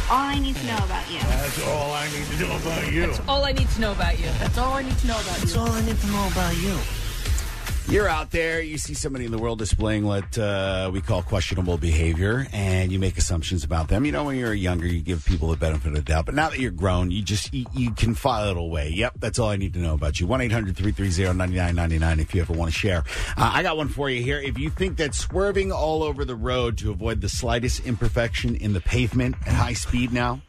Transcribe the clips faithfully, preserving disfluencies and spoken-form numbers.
all I need to know about you. That's all I need to know about you. That's all I need to know about you. That's all I need to know about you. That's all I need to know about you. You're out there, you see somebody in the world displaying what uh, we call questionable behavior, and you make assumptions about them. You know, when you're younger, you give people the benefit of the doubt. But now that you're grown, you just you, you can file it away. Yep, that's all I need to know about you. one eight hundred three three zero nine nine nine nine if you ever want to share. Uh, I got one for you here. If you think that swerving all over the road to avoid the slightest imperfection in the pavement at high speed now,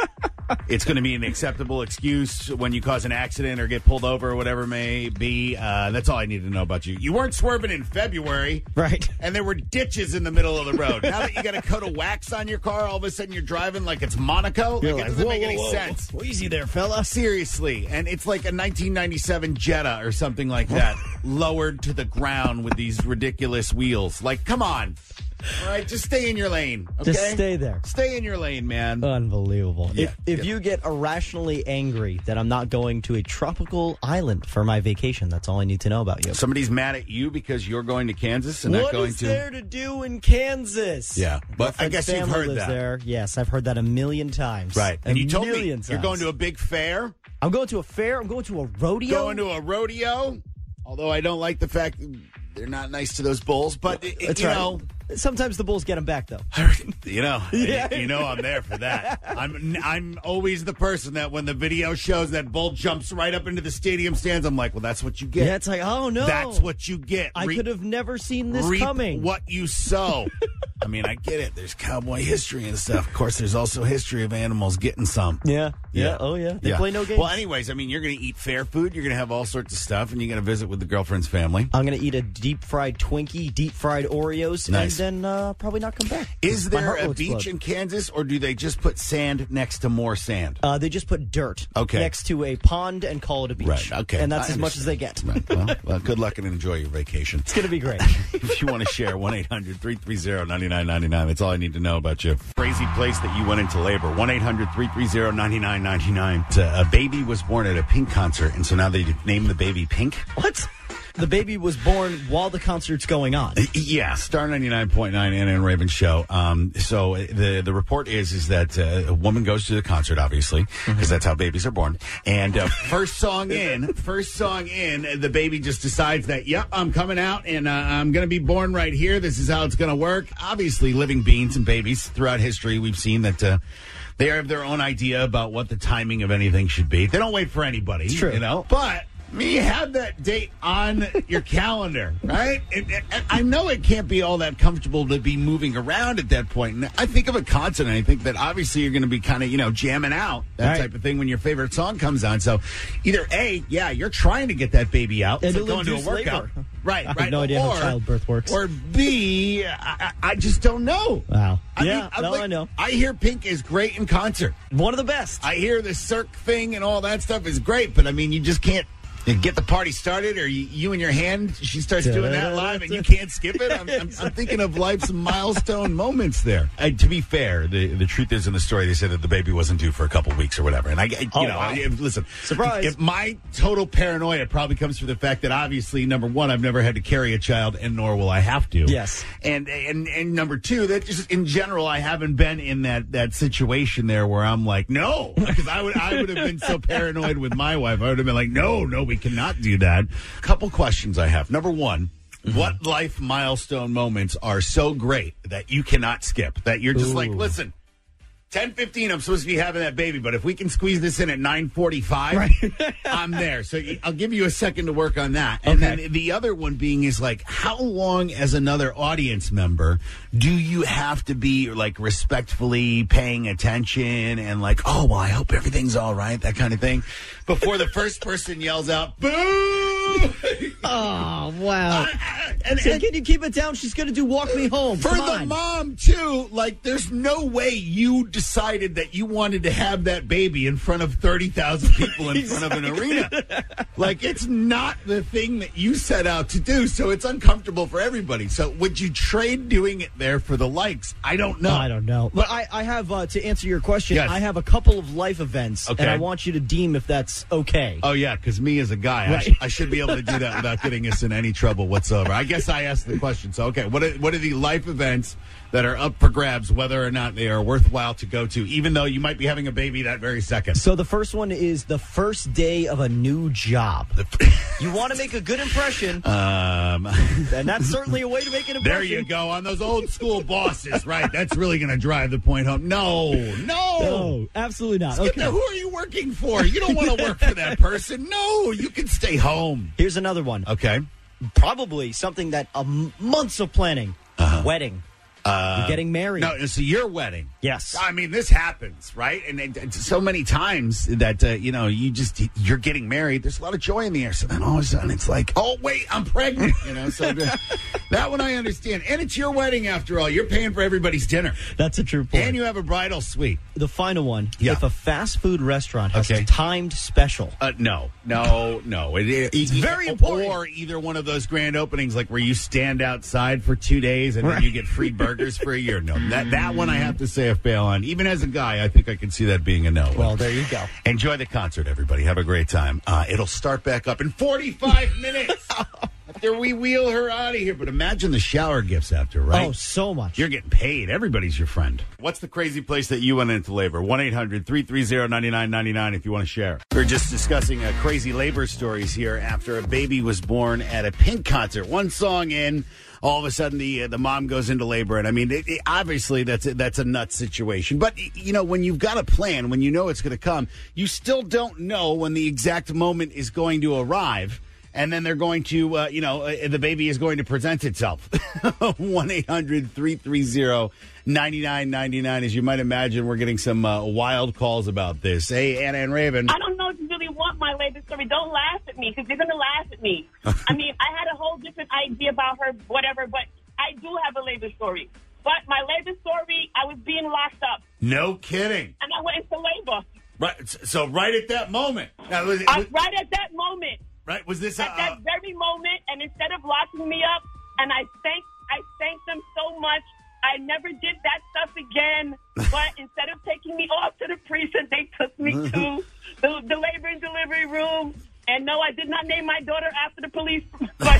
it's going to be an acceptable excuse when you cause an accident or get pulled over or whatever it may be. Uh, that's all I need to know about you. You weren't swerving in February. Right. And there were ditches in the middle of the road. Now that you got a coat of wax on your car, all of a sudden you're driving like it's Monaco. You're like, like, it doesn't whoa, make whoa, any whoa. sense. Well, easy there, fella. Seriously. And it's like a nineteen ninety-seven Jetta or something like that, lowered to the ground with these ridiculous wheels. Like, come on. All right, just stay in your lane, okay? Just stay there. Stay in your lane, man. Unbelievable. Yeah. If, if Yeah. you get irrationally angry that I'm not going to a tropical island for my vacation, that's all I need to know about you. Somebody's mad at you because you're going to Kansas and What not going is to... there to do in Kansas? Yeah, but My I guess you've family heard lives that. there. Yes, I've heard that a million times. Right. A And you told me million you're times. going to a big fair, I'm going to a fair. I'm going to a rodeo. going to a rodeo, although I don't like the fact that they're not nice to those bulls, but, it, That's you right. know... Sometimes the Bulls get them back, though. You know, Yeah. you know, I'm there for that. I'm, I'm always the person that when the video shows that bull jumps right up into the stadium stands, I'm like, well, that's what you get. Yeah, it's like, oh, no. That's what you get. I Re- could have never seen this reap coming. what you sow. I mean, I get it. There's cowboy history and stuff. Of course, there's also history of animals getting some. Yeah. Yeah. Oh, yeah. They Yeah. play no games. Well, anyways, I mean, you're going to eat fair food. You're going to have all sorts of stuff, and you're going to visit with the girlfriend's family. I'm going to eat a deep-fried Twinkie, deep-fried Oreos, Nice. and then uh, probably not come back. Is My there heart a will beach explode. in Kansas, or do they just put sand next to more sand? Uh, they just put dirt Okay. next to a pond and call it a beach. Right, okay. And that's I as much as they get. Right. Well, well, good luck and enjoy your vacation. It's going to be great. If you want to share, one eight hundred three three zero nine nine nine nine. That's all I need to know about you. Crazy place that you went into labor. one eight hundred three three zero nine nine nine nine. A baby was born at a Pink concert, and so now they named the baby Pink. What? The baby was born while the concert's going on. Yeah, Star ninety-nine point nine Anna and Raven show. Um, so the the report is is that uh, a woman goes to the concert, obviously, because Mm-hmm. that's how babies are born. And uh, first song in, first song in, the baby just decides that, yep, I'm coming out and uh, I'm going to be born right here. This is how it's going to work. Obviously, living beings and babies throughout history, we've seen that. Uh, They have their own idea about what the timing of anything should be. They don't wait for anybody, It's true. you know. But I mean, you have that date on your calendar, right? And, and I know it can't be all that comfortable to be moving around at that point. And I think of a concert, and I think that obviously you're going to be kind of, you know, jamming out, that Right. type of thing when your favorite song comes on. So either A, yeah, you're trying to get that baby out. It's And like it'll going to a induce workout. labor. Right, I have right. no idea how or, childbirth works. Or B, I, I just don't know. Wow. I Yeah, mean, I'm no, like- I know. I hear Pink is great in concert. One of the best. I hear the Cirque thing and all that stuff is great, but I mean, you just can't you get the party started, or you, you in your hand, she starts doing that live, and you can't skip it. I'm, I'm, I'm thinking of life's milestone moments there. Uh, to be fair, the the truth is in the story, they said that the baby wasn't due for a couple weeks or whatever. And I, I- you Oh, know, wow. I, listen, Surprise. If my total paranoia probably comes from the fact that obviously, number one, I've never had to carry a child, and nor will I have to. Yes. And and and number two, that just in general, I haven't been in that that situation there where I'm like, no, because I would I would have been so paranoid with my wife. I would have been like, no, no, we cannot do that. Couple questions I have. Number one. Mm-hmm. What life milestone moments are so great that you cannot skip? That you're just Ooh. like, listen, ten fifteen, I'm supposed to be having that baby, but if we can squeeze this in at nine forty-five, right. I'm there. So I'll give you a second to work on that. And Okay. then the other one being is like, how long as another audience member do you have to be like respectfully paying attention and like, oh, well, I hope everything's all right, that kind of thing, before the first person yells out, boo! Oh, wow. and, So and can you keep it down? She's going to do Walk Me Home. for Come the on. mom, too, like, there's no way you decided that you wanted to have that baby in front of thirty thousand people in front of an arena. Like, it's not the thing that you set out to do, so it's uncomfortable for everybody. So would you trade doing it there for the likes? I don't know. I don't know. But I, I have, uh, to answer your question, Yes. I have a couple of life events, Okay. and I want you to deem if that's okay. Oh, yeah, because me as a guy, I, Right. sh- I should be be able to do that without getting us in any trouble whatsoever. I guess I asked the question. So, okay, what are, what are the life events that are up for grabs, whether or not they are worthwhile to go to, even though you might be having a baby that very second? So the first one is the first day of a new job. You want to make a good impression, um, and that's certainly a way to make an impression. There you go, on those old school bosses, right? That's really going to drive the point home. No, no. No, absolutely not. Okay. The, who are you working for? You don't want to work for that person. No, you can stay home. Here's another one. Okay. Probably something that uh, months of planning. Uh-huh. Wedding. Uh, You're getting married. No, so your wedding. Yes. I mean, this happens, right? And, and, and so many times that, uh, you know, you just, you're getting married. There's a lot of joy in the air. So then all of a sudden it's like, oh, wait, I'm pregnant. You know, so the, that one I understand. And it's your wedding after all. You're paying for everybody's dinner. That's a true point. And you have a bridal suite. The final one. Yeah. If a fast food restaurant has Okay. a timed special. Uh, no, no, no. It, it, It's it- very important. Or either one of those grand openings, like where you stand outside for two days and then you get free burgers for a year. No, that that one I have to say a fail on. Even as a guy, I think I can see that being a no. Well, there you go. Enjoy the concert, everybody. Have a great time. Uh, it'll start back up in forty-five minutes after we wheel her out of here. But imagine the shower gifts after, right? Oh, so much. You're getting paid. Everybody's your friend. What's the crazy place that you went into labor? one eight hundred three three zero nine nine nine nine if you want to share. We're just discussing uh, crazy labor stories here after a baby was born at a Pink concert. One song in, all of a sudden the uh, the mom goes into labor. And I mean, it, it, obviously that's a, that's a nuts situation. But, you know, when you've got a plan, when you know it's going to come, you still don't know when the exact moment is going to arrive. And then they're going to, uh, you know, uh, the baby is going to present itself. one eight hundred three three zero nine nine nine nine. As you might imagine, we're getting some uh, wild calls about this. Hey, Anna and Raven. I don't know if you really want my labor story. Don't laugh at me, because you're going to laugh at me. I mean, I had a whole different idea about her, whatever, but I do have a labor story. But my labor story, I was being locked up. No kidding. And I went into labor. Right. So right at that moment. Now, was, I, was, right at that moment. right. Was this... At Uh, that very moment, and instead of locking me up, and I thank, I thanked them so much. I never did that stuff again. But instead of taking me off to the precinct, they took me to the, the labor and delivery room. And no, I did not name my daughter after the police. But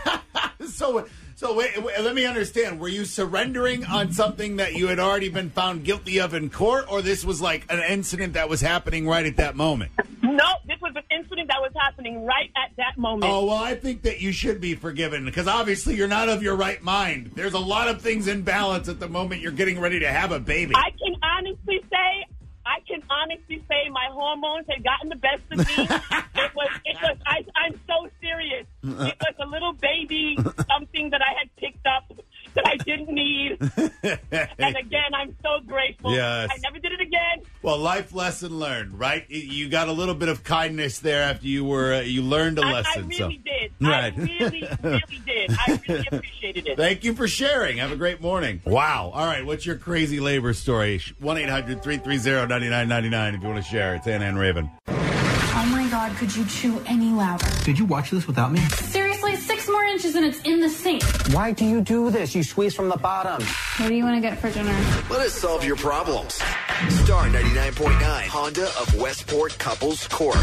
so... So wait, wait, let me understand. Were you surrendering on something that you had already been found guilty of in court, or this was like an incident that was happening right at that moment? no, this was an incident that was happening right at that moment. Oh, well, I think that you should be forgiven, because obviously you're not of your right mind. There's a lot of things in balance at the moment you're getting ready to have a baby. I can honestly say, I can honestly say my hormones had gotten the best of me. it was, it was, I, I'm so serious. It was a little baby, something that I had picked up that I didn't need. And again, I'm so grateful. Yes. I never did it again. Well, life lesson learned, right? You got a little bit of kindness there after you were, uh, you learned a I, lesson. I really so. did. Right. I really, really did. I really appreciated it. Thank you for sharing. Have a great morning. Wow. All right. What's your crazy labor story? one eight hundred three three zero nine nine nine nine if you want to share. It's Anna and Raven. Oh my God, could you chew any louder? Did you watch this without me? Seriously, six more inches and it's in the sink. Why do you do this? You squeeze from the bottom. What do you want to get for dinner? Let us solve your problems. Star ninety-nine point nine, Honda of Westport Couples Court.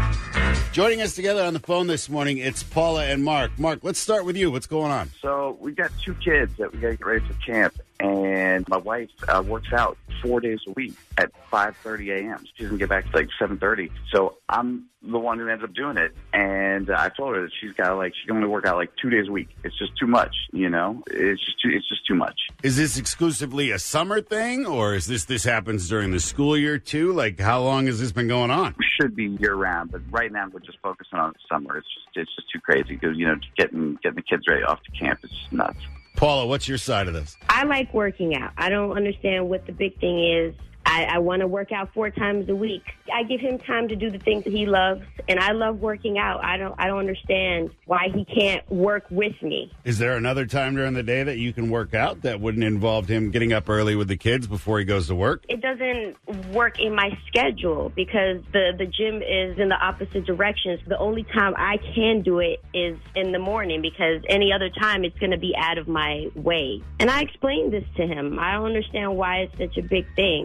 Joining us together on the phone this morning, it's Paula and Mark. Mark, let's start with you. What's going on? So we got two kids that we got to get ready for camp, and my wife uh, works out four days a week at five thirty a.m. She doesn't get back to like seven thirty. So I'm the one who ends up doing it, and uh, I told her that she's got to like she can only work out like two days a week. It's just too much, you know. It's just too, it's just too much. Is this exclusively a summer thing, or is this this happens during the school year too? Like, how long has this been going on? Should be year round, but right now we're just focusing on the summer. It's just it's just too crazy because you know getting getting the kids ready off to camp is just nuts. Paula, what's your side of this? I like working out. I don't understand what the big thing is. I, I want to work out four times a week. I give him time to do the things that he loves, and I love working out. I don't I don't understand why he can't work with me. Is there another time during the day that you can work out that wouldn't involve him getting up early with the kids before he goes to work? It doesn't work in my schedule because the, the gym is in the opposite direction. So the only time I can do it is in the morning because any other time it's going to be out of my way. And I explained this to him. I don't understand why it's such a big thing. I think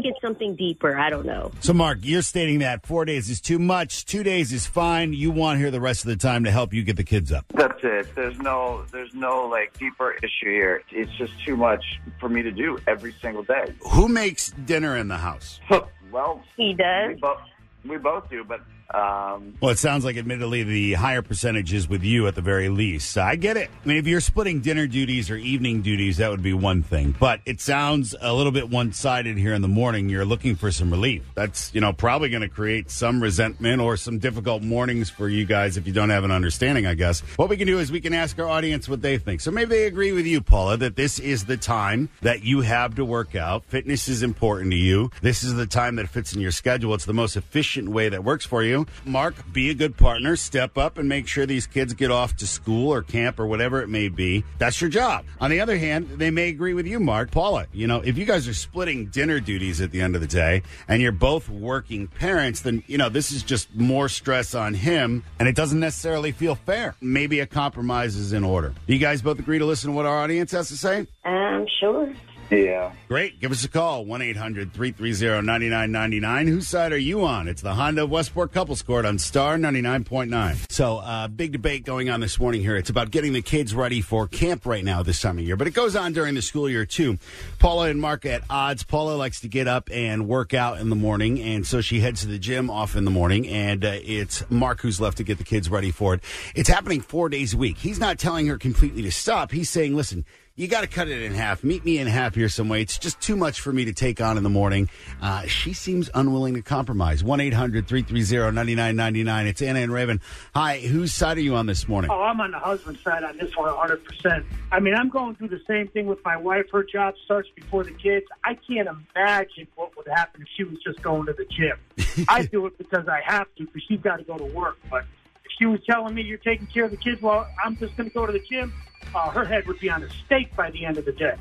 it's something deeper. I don't know. So, Mark, you're stating that four days is too much, two days is fine. You want her the rest of the time to help you get the kids up. That's it. There's no, there's no like deeper issue here. It's just too much for me to do every single day. Who makes dinner in the house? Well, He does. we both we both do, but um, Well, it sounds like, admittedly, the higher percentage is with you at the very least. I get it. I mean, if you're splitting dinner duties or evening duties, that would be one thing. But it sounds a little bit one-sided here in the morning. You're looking for some relief. That's, you know, probably going to create some resentment or some difficult mornings for you guys if you don't have an understanding, I guess. What we can do is we can ask our audience what they think. So maybe they agree with you, Paula, that this is the time that you have to work out. Fitness is important to you. This is the time that fits in your schedule. It's the most efficient way that works for you. Mark, be a good partner. Step up and make sure these kids get off to school or camp or whatever it may be. That's your job. On the other hand, they may agree with you, Mark. Paula, you know, if you guys are splitting dinner duties at the end of the day and you're both working parents, then, you know, this is just more stress on him and it doesn't necessarily feel fair. Maybe a compromise is in order. Do you guys both agree to listen to what our audience has to say? I'm sure. yeah. Great. Give us a call, one eight hundred three three zero nine nine nine nine. Whose side are you on? It's the Honda of Westport Couples Court on Star ninety-nine point nine. So, uh, big debate going on this morning here. It's about getting the kids ready for camp right now this time of year, but it goes on during the school year too. Paula and Mark at odds. Paula likes to get up and work out in the morning, and so she heads to the gym off in the morning, and uh, it's Mark who's left to get the kids ready for it. It's happening four days a week. He's not telling her completely to stop. He's saying, listen, you got to cut it in half. Meet me in half here some way. It's just too much for me to take on in the morning. Uh, she seems unwilling to compromise. one eight hundred three three zero nine nine nine nine. It's Anna and Raven. Hi, whose side are you on this morning? Oh, I'm on the husband's side on this one one hundred percent. I mean, I'm going through the same thing with my wife. Her job starts before the kids. I can't imagine what would happen if she was just going to the gym. I do it because I have to, because she's got to go to work. But if she was telling me you're taking care of the kids while I'm just going to go to the gym, Uh, her head would be on a stake by the end of the day.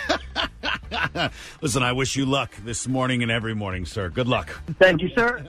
Listen, I wish you luck this morning and every morning, sir. Good luck. Thank you, sir.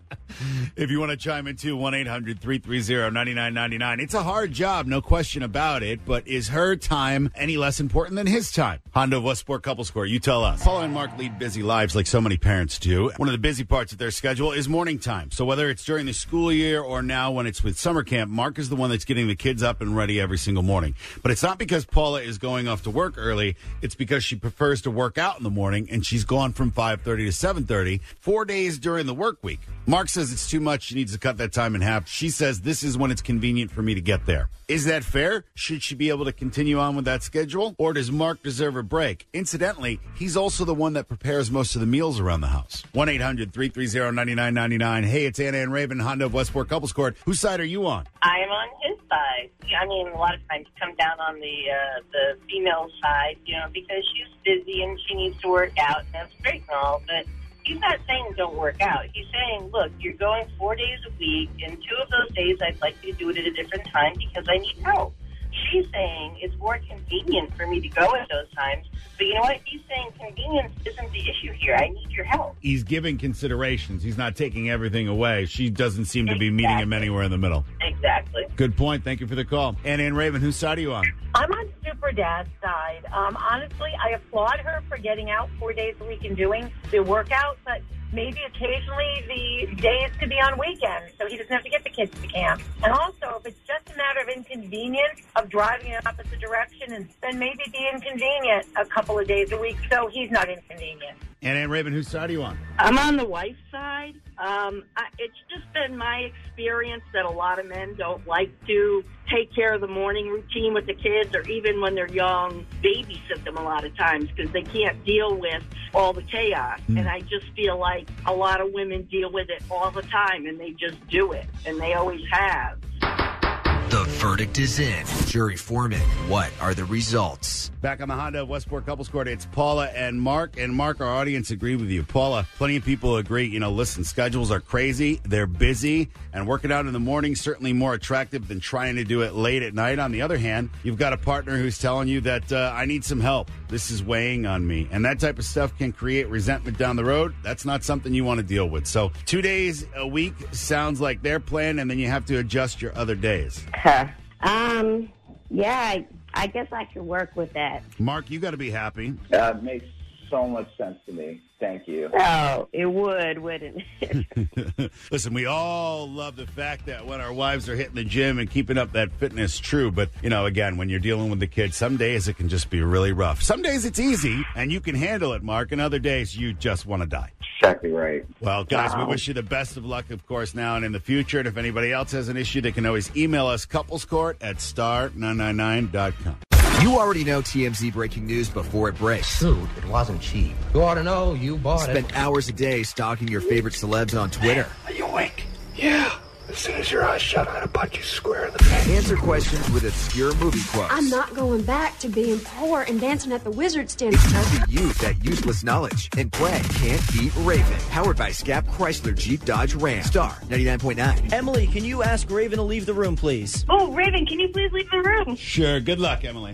If you want to chime in too, one eight hundred three three zero nine nine nine nine. It's a hard job, no question about it, but is her time any less important than his time? Honda of Westport Couples Court, you tell us. Paula and Mark lead busy lives like so many parents do. One of the busy parts of their schedule is morning time. So whether it's during the school year or now when it's with summer camp, Mark is the one that's getting the kids up and ready every single morning. But it's not because Paula is going off to work early. It's because she prefers to work out in the morning, and she's gone from five thirty to seven thirty, four days during the work week. Mark says it's too much. She needs to cut that time in half. She says this is when it's convenient for me to get there. Is that fair? Should she be able to continue on with that schedule? Or does Mark deserve a break? Incidentally, he's also the one that prepares most of the meals around the house. one eight hundred three three zero nine nine nine nine. Hey, it's Anna and Raven, Honda of Westport Couples Court. Whose side are you on? I am on his side. I mean, a lot of times come down on the uh, the female side, you know, because she's busy and she needs to work out, and that's great and all, but he's not saying don't work out. He's saying, look, you're going four days a week, and two of those days I'd like you to do it at a different time because I need help. She's saying it's more convenient for me to go at those times. But you know what? He's saying convenience isn't the issue here. I need your help. He's giving considerations. He's not taking everything away. She doesn't seem to be meeting him anywhere in the middle. Exactly. Good point. Thank you for the call. Anna and Raven, whose side are you on? I'm on Super Dad's side. Um, honestly, I applaud her for getting out four days a week and doing the workout, but maybe occasionally the days could be on weekends, so he doesn't have to get the kids to camp. And also, if it's just a matter of inconvenience of driving in the opposite direction, and then maybe be inconvenient a couple of days a week, so he's not inconvenient. Anna and Raven, whose side are you on? I'm on the wife's side. Um, I, it's just been my experience that a lot of men don't like to take care of the morning routine with the kids, or even when they're young, babysit them a lot of times because they can't deal with all the chaos. Mm. And I just feel like a lot of women deal with it all the time, and they just do it, and they always have. The verdict is in. Jury foreman, what are the results? Back on the Honda of Westport Couples Court, it's Paula and Mark. And Mark, our audience agree with you. Paula, plenty of people agree. You know, listen, schedules are crazy. They're busy. And working out in the morning certainly more attractive than trying to do it late at night. On the other hand, you've got a partner who's telling you that uh, I need some help. This is weighing on me. And that type of stuff can create resentment down the road. That's not something you want to deal with. So two days a week sounds like their plan, and then you have to adjust your other days. um, yeah, I, I guess I could work with that. Mark, you got to be happy. Uh, it makes so much sense to me. Thank you. Oh, it would, wouldn't it? Listen, we all love the fact that when our wives are hitting the gym and keeping up that fitness, true. But, you know, again, when you're dealing with the kids, some days it can just be really rough. Some days it's easy and you can handle it, Mark, and other days you just want to die. Exactly right. Well, guys, Wow. we wish you the best of luck, of course, now and in the future. And if anybody else has an issue, they can always email us, couplescourt at star nine nine nine dot com. You already know T M Z breaking news before it breaks. Dude, it wasn't cheap. You ought to know. You bought Spend it. hours a day stalking your favorite celebs on Twitter. Are you awake? Yeah. As soon as your eyes shut, I'm going to punch you square in the face. Answer questions with obscure movie quotes. I'm not going back to being poor and dancing at the Wizard's Den. It's time to use that useless knowledge and play Can't Beat Raven. Powered by Scap Chrysler Jeep Dodge Ram. Star ninety-nine point nine. Emily, can you ask Raven to leave the room, please? Oh, Raven, can you please leave the room? Sure. Good luck, Emily.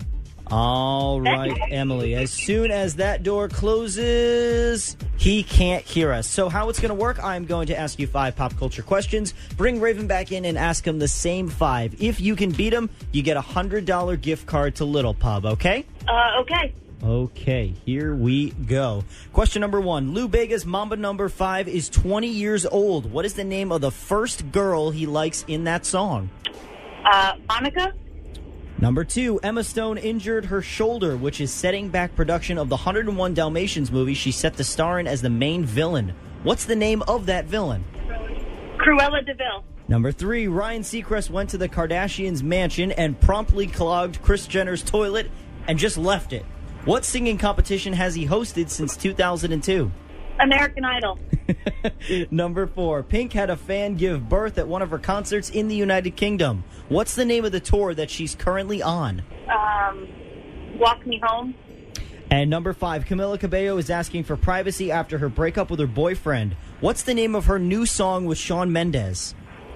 All right, Emily. As soon as that door closes, he can't hear us. So how it's going to work, I'm going to ask you five pop culture questions. Bring Raven back in and ask him the same five. If you can beat him, you get a one hundred dollars gift card to Little Pub, okay? Uh, okay. Okay, here we go. Question number one. Lou Bega's Mamba number five is twenty years old. What is the name of the first girl he likes in that song? Uh, Monica? Number two, Emma Stone injured her shoulder, which is setting back production of the one oh one Dalmatians movie she's set to star in as the main villain. What's the name of that villain? Cruella DeVille. Number three, Ryan Seacrest went to the Kardashians' mansion and promptly clogged Kris Jenner's toilet and just left it. What singing competition has he hosted since two thousand two? American Idol. Number four, Pink had a fan give birth at one of her concerts in the United Kingdom. What's the name of the tour that she's currently on? Um, Walk Me Home. And number five, Camila Cabello is asking for privacy after her breakup with her boyfriend. What's the name of her new song with Shawn Mendes?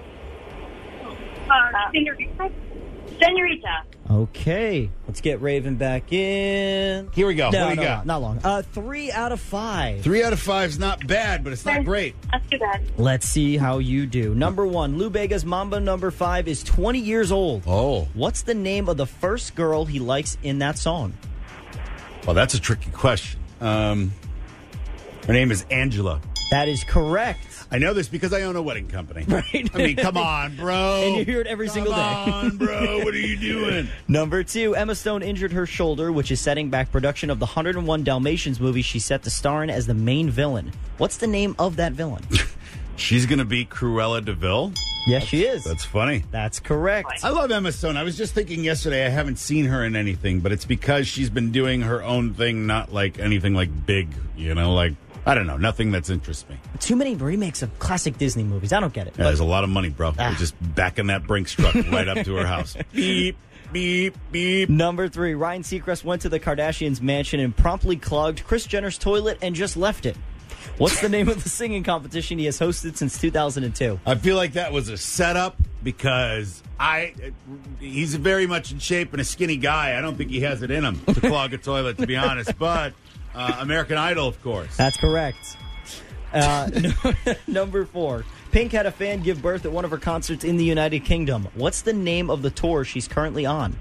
Uh, Senorita. Senorita. Okay, let's get Raven back in. Here we go. No, what do you no, got? no, not long. Uh, three out of five. Three out of five is not bad, but it's not great. That's too bad. Let's see how you do. Number one, Lou Bega's Mamba number five is twenty years old. Oh. What's the name of the first girl he likes in that song? Well, that's a tricky question. Um, her name is Angela. That is correct. I know this because I own a wedding company. Right. I mean, come on, bro. And you hear it every come single day. Come on, bro. What are you doing? Number two, Emma Stone injured her shoulder, which is setting back production of the one oh one Dalmatians movie she's set to star in as the main villain. What's the name of that villain? She's going to be Cruella DeVille? Yes, she is. That's funny. That's correct. I love Emma Stone. I was just thinking yesterday I haven't seen her in anything, but it's because she's been doing her own thing, not like anything like big, you know, like, I don't know, nothing that's interests me. Too many remakes of classic Disney movies. I don't get it. Yeah, there's a lot of money, bro. Ah. We're just backing that Brinks truck right up to her house. Beep, beep, beep. Number three, Ryan Seacrest went to the Kardashians' mansion and promptly clogged Kris Jenner's toilet and just left it. What's the name of the singing competition he has hosted since two thousand two? I feel like that was a setup because I he's very much in shape and a skinny guy. I don't think he has it in him to clog a toilet, to be honest. But uh, American Idol, of course. That's correct. Uh, number four, Pink had a fan give birth at one of her concerts in the United Kingdom. What's the name of the tour she's currently on?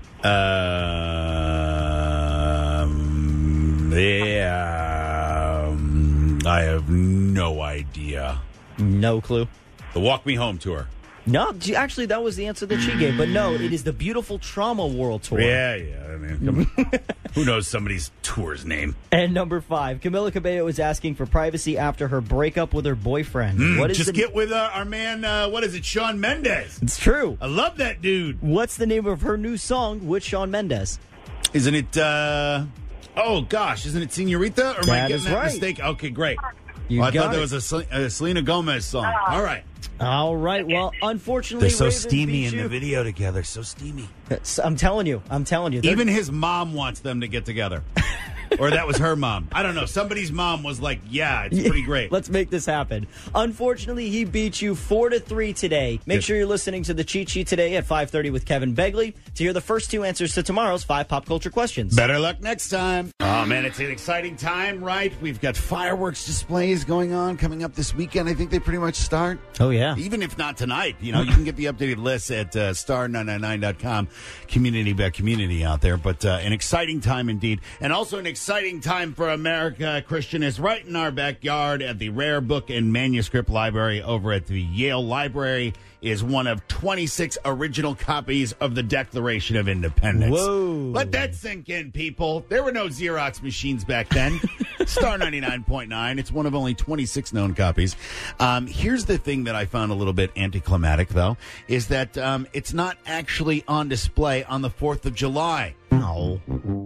Um, yeah, um, I have no idea. No clue. The Walk Me Home tour. No, gee, actually, that was the answer that she gave. But no, it is the Beautiful Trauma World Tour. Yeah, yeah. I mean, come on. Who knows somebody's tour's name? And number five, Camila Cabello is asking for privacy after her breakup with her boyfriend. Mm, what is just the... get with uh, our man, uh, what is it, Shawn Mendes. It's true. I love that dude. What's the name of her new song with Shawn Mendes? Isn't it, uh, oh gosh, isn't it Senorita? Or am That I getting is that right. mistake? Okay, great. You Well, I got thought that it. was a, Sel- a Selena Gomez song. All right. All right. Well, unfortunately, They're so Raven steamy beat in you. the video together. So steamy. It's- I'm telling you. I'm telling you. They're- Even his mom wants them to get together. Or that was her mom. I don't know. Somebody's mom was like, yeah, it's pretty great. Let's make this happen. Unfortunately, he beat you four to three today. Make sure you're listening to the Cheat Sheet today at five thirty with Kevin Begley to hear the first two answers to tomorrow's five pop culture questions. Better luck next time. Oh, man, it's an exciting time, right? We've got fireworks displays going on coming up this weekend. I think they pretty much start. Oh, yeah. Even if not tonight, you know, you can get the updated list at uh, star nine nine nine dot com, community by community out there. But uh, an exciting time indeed. And also an exciting time for America. Christian is right in our backyard at the Rare Book and Manuscript Library over at the Yale Library. Is one of twenty-six original copies of the Declaration of Independence. Whoa. Let that sink in, people. There were no Xerox machines back then. Star ninety-nine point nine. It's one of only twenty-six known copies. Um, here's the thing that I found a little bit anticlimactic, though, is that um, it's not actually on display on the fourth of July. No.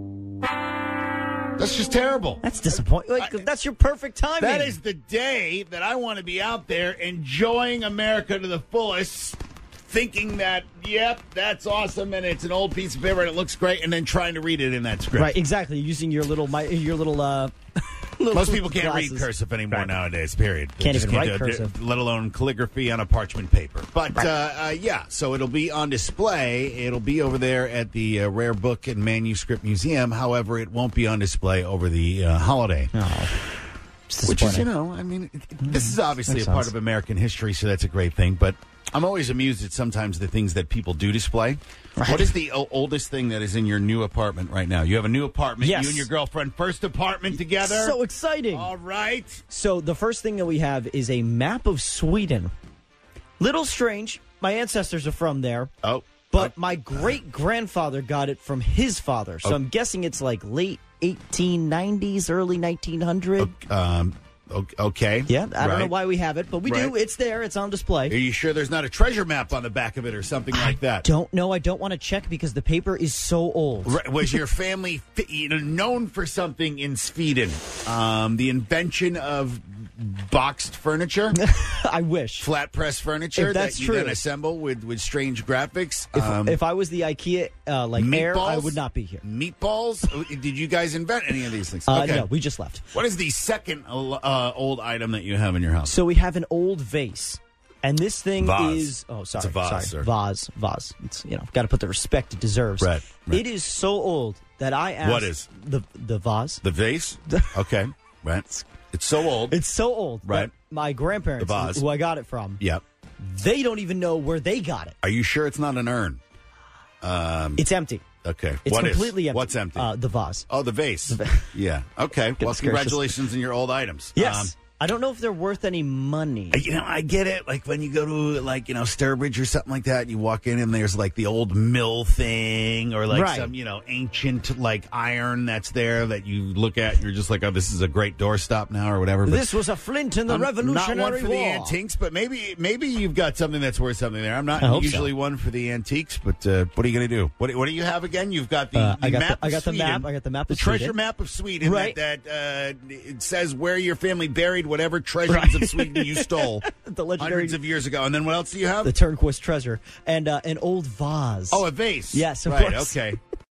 That's just terrible. That's disappointing. Like, I, that's your perfect timing. That is the day that I want to be out there enjoying America to the fullest, thinking that, yep, that's awesome, and it's an old piece of paper and it looks great, and then trying to read it in that script. Right, exactly. Using your little, your little, uh, little most people can't glasses. read cursive anymore right. nowadays, period. Can't even can't write do, cursive. Let alone calligraphy on a parchment paper. But, right. uh, uh, yeah, so it'll be on display. It'll be over there at the uh, Rare Book and Manuscript Museum. However, it won't be on display over the uh, holiday. Oh. Which is, you know, I mean, it, this is obviously Makes a part sense. of American history, so that's a great thing. But I'm always amused at sometimes the things that people do display. Right. What is the o- oldest thing that is in your new apartment right now? You have a new apartment. Yes. You and your girlfriend, first apartment together. So exciting. All right. So the first thing that we have is a map of Sweden. Little strange. My ancestors are from there. Oh. But oh. my great-grandfather got it from his father. So oh. I'm guessing it's like late eighteen nineties, early nineteen hundred. Okay. Um, okay. Yeah, I right. don't know why we have it, but we right. do. It's there. It's on display. Are you sure there's not a treasure map on the back of it or something I like that? Don't know. I don't want to check because the paper is so old. Right. Was your family you know, known for something in Sweden? Um, the invention of boxed furniture? I wish. Flat press furniture if that's that you true. then assemble with, with strange graphics. If, um, if I was the IKEA uh, like meatballs? heir, I would not be here. Meatballs? Did you guys invent any of these things? Uh, okay. No, we just left. What is the second uh, old item that you have in your house? So we have an old vase. And this thing vase. is oh sorry it's a vase, sorry sir. vase vase it's you know got to put the respect it deserves. Right, right. It is so old that I asked what is the the vase the vase okay right it's so old it's so old right my grandparents the vase. who I got it from yep they don't even know where they got it. Are you sure it's not an urn? Um, it's empty. Okay. It's what completely is? empty. What's empty? Uh, the vase. Oh, the vase. The va- yeah. Okay. Well, congratulations on your old items. Yes. Um, I don't know if they're worth any money. You know, I get it. Like when you go to like, you know, Sturbridge or something like that, you walk in and there's like the old mill thing or like right. some, you know, ancient like iron that's there that you look at and you're just like, oh, this is a great doorstop now or whatever. But this was a flint in the I'm Revolutionary not one for War. the antiques, but maybe maybe you've got something that's worth something there. I'm not I hope usually so. one for the antiques, but uh, what are you going to do? What, what do you have again? You've got the, Uh, the I got map the, I got of the Sweden, map. I got the map the of treasure Sweden. map of Sweden Right. that, that uh, it says where your family buried whatever treasures right. of Sweden you stole the legendary, hundreds of years ago. And then what else do you have? The turquoise treasure and uh, an old vase. Oh, a vase. Yes, of right, course. Okay.